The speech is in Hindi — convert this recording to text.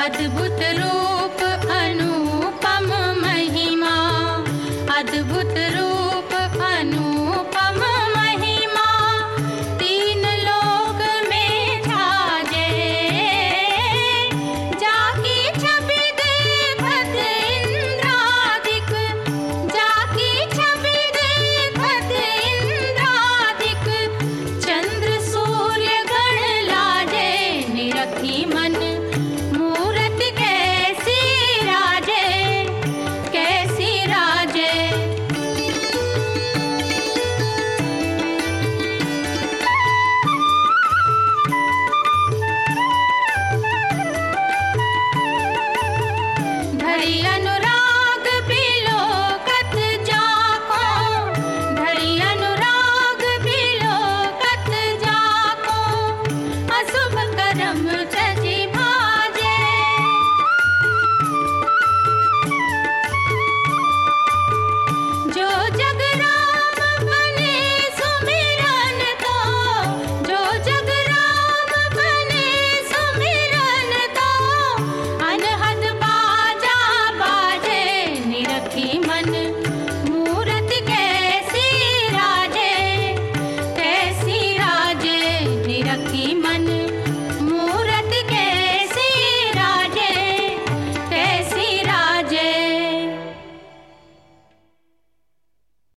अद्भुत रूप अनुपम महिमा, अद्भुत रूप अनुपम महिमा, तीन लोक में छाजे। जाकी छवि देखत इंद्रादिक, जाकी छवि देखत इंद्रादिक, चंद्र सूर्य गण लाजे। निरखी मन मूरत कैसी राजे, कैसी राजे। धरि अनुराग बिलोकत जाको, धरि अनुराग बिलोकत जाको, अशुभ करम तजि भाजे। जो जग राम बने सुमिरन तो, जो जग राम बने सुमिरन तो, अनहद बाजा बाजे। निरखी मन